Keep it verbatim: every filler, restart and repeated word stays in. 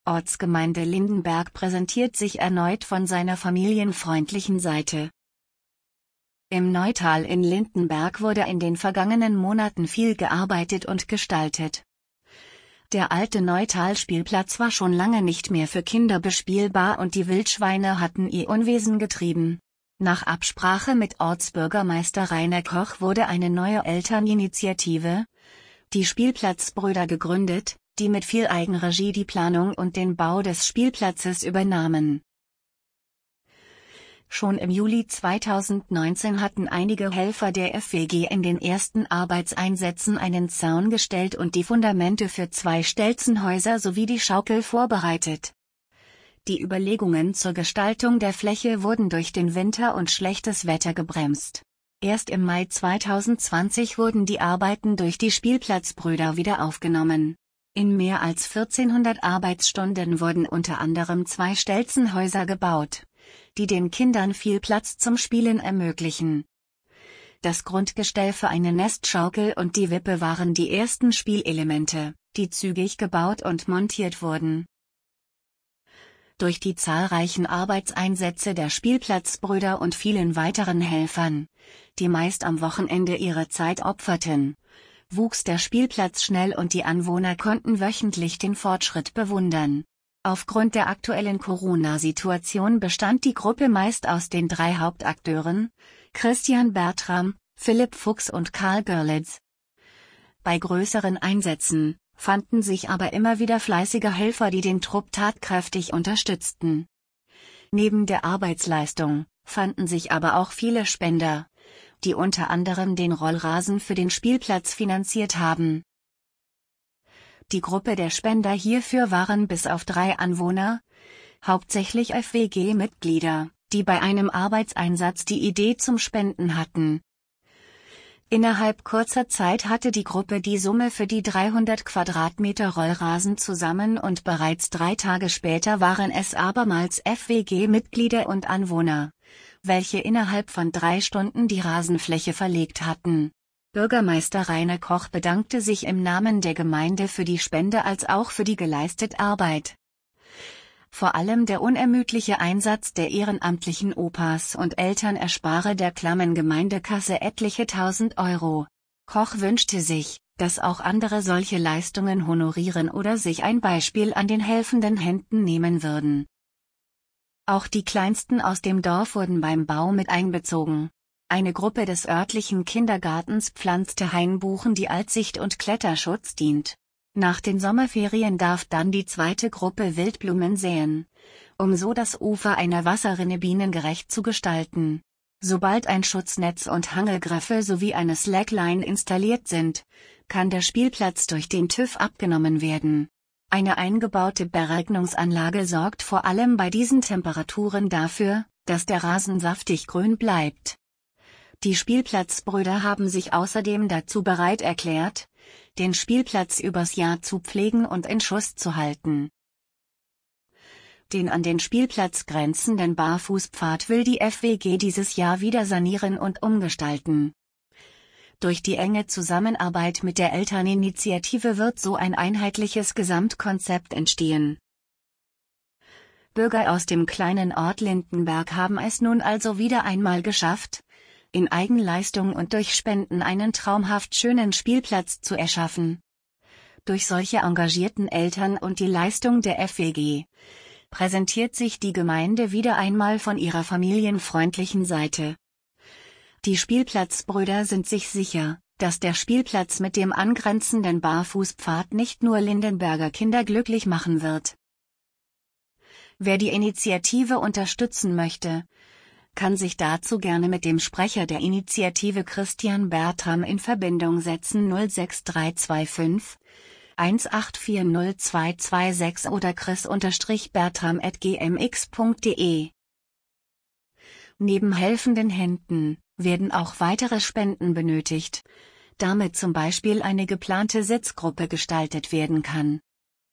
Ortsgemeinde Lindenberg präsentiert sich erneut von seiner familienfreundlichen Seite. Im Neutal in Lindenberg wurde in den vergangenen Monaten viel gearbeitet und gestaltet. Der alte Neutal-Spielplatz war schon lange nicht mehr für Kinder bespielbar und die Wildschweine hatten ihr Unwesen getrieben. Nach Absprache mit Ortsbürgermeister Rainer Koch wurde eine neue Elterninitiative, die Spielplatzbrüder, gegründet, die mit viel Eigenregie die Planung und den Bau des Spielplatzes übernahmen. Schon im Juli zweitausendneunzehn hatten einige Helfer der F W G in den ersten Arbeitseinsätzen einen Zaun gestellt und die Fundamente für zwei Stelzenhäuser sowie die Schaukel vorbereitet. Die Überlegungen zur Gestaltung der Fläche wurden durch den Winter und schlechtes Wetter gebremst. Erst im Mai zweitausendzwanzig wurden die Arbeiten durch die Spielplatzbrüder wieder aufgenommen. In mehr als vierzehnhundert Arbeitsstunden wurden unter anderem zwei Stelzenhäuser gebaut, die den Kindern viel Platz zum Spielen ermöglichen. Das Grundgestell für eine Nestschaukel und die Wippe waren die ersten Spielelemente, die zügig gebaut und montiert wurden. Durch die zahlreichen Arbeitseinsätze der Spielplatzbrüder und vielen weiteren Helfern, die meist am Wochenende ihre Zeit opferten, wuchs der Spielplatz schnell und die Anwohner konnten wöchentlich den Fortschritt bewundern. Aufgrund der aktuellen Corona-Situation bestand die Gruppe meist aus den drei Hauptakteuren, Christian Bertram, Philipp Fuchs und Karl Görlitz. Bei größeren Einsätzen fanden sich aber immer wieder fleißige Helfer, die den Trupp tatkräftig unterstützten. Neben der Arbeitsleistung fanden sich aber auch viele Spender, die unter anderem den Rollrasen für den Spielplatz finanziert haben. Die Gruppe der Spender hierfür waren bis auf drei Anwohner, hauptsächlich F W G-Mitglieder, die bei einem Arbeitseinsatz die Idee zum Spenden hatten. Innerhalb kurzer Zeit hatte die Gruppe die Summe für die dreihundert Quadratmeter Rollrasen zusammen und bereits drei Tage später waren es abermals F W G-Mitglieder und Anwohner, welche innerhalb von drei Stunden die Rasenfläche verlegt hatten. Bürgermeister Rainer Koch bedankte sich im Namen der Gemeinde für die Spende als auch für die geleistete Arbeit. Vor allem der unermüdliche Einsatz der ehrenamtlichen Opas und Eltern erspare der klammen Gemeindekasse etliche tausend Euro. Koch wünschte sich, dass auch andere solche Leistungen honorieren oder sich ein Beispiel an den helfenden Händen nehmen würden. Auch die Kleinsten aus dem Dorf wurden beim Bau mit einbezogen. Eine Gruppe des örtlichen Kindergartens pflanzte Hainbuchen, die als Sicht- und Kletterschutz dient. Nach den Sommerferien darf dann die zweite Gruppe Wildblumen säen, um so das Ufer einer Wasserrinne bienengerecht zu gestalten. Sobald ein Schutznetz und Hangelgriffe sowie eine Slackline installiert sind, kann der Spielplatz durch den TÜV abgenommen werden. Eine eingebaute Beregnungsanlage sorgt vor allem bei diesen Temperaturen dafür, dass der Rasen saftig grün bleibt. Die Spielplatzbrüder haben sich außerdem dazu bereit erklärt, den Spielplatz übers Jahr zu pflegen und in Schuss zu halten. Den an den Spielplatz grenzenden Barfußpfad will die F W G dieses Jahr wieder sanieren und umgestalten. Durch die enge Zusammenarbeit mit der Elterninitiative wird so ein einheitliches Gesamtkonzept entstehen. Bürger aus dem kleinen Ort Lindenberg haben es nun also wieder einmal geschafft, in Eigenleistung und durch Spenden einen traumhaft schönen Spielplatz zu erschaffen. Durch solche engagierten Eltern und die Leistung der F W G präsentiert sich die Gemeinde wieder einmal von ihrer familienfreundlichen Seite. Die Spielplatzbrüder sind sich sicher, dass der Spielplatz mit dem angrenzenden Barfußpfad nicht nur Lindenberger Kinder glücklich machen wird. Wer die Initiative unterstützen möchte, kann sich dazu gerne mit dem Sprecher der Initiative Christian Bertram in Verbindung setzen null sechs drei zwei fünf eins acht vier null zwei zwei sechs oder chris-bertram at g m x punkt de. Neben helfenden Händen werden auch weitere Spenden benötigt, damit zum Beispiel eine geplante Sitzgruppe gestaltet werden kann.